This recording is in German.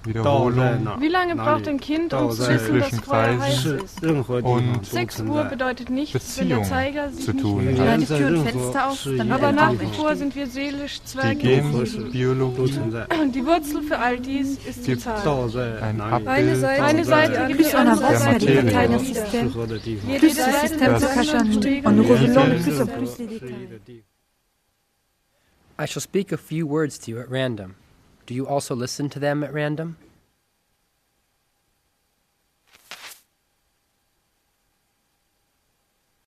Wiederholung. Wie lange braucht ein Kind, um zu wissen, dass Feuer heiß ist? Und 6 Uhr bedeutet nichts, wenn der Beziehung Zeiger sich zu nicht tun bewegt. hat. Die Tür und Fenster auf, dann Aber nach wie vor sind wir seelisch Die Zwerge. Genbiologie, Die Wurzel für all dies ist die Zahl. ein Abbild Eine Seite gibt die andere der Seite Materie. wieder. Plus ce système se cache en nous, en nous révélant de plus en plus les détails. I shall speak a few words to you at random. Do you also listen to them at random?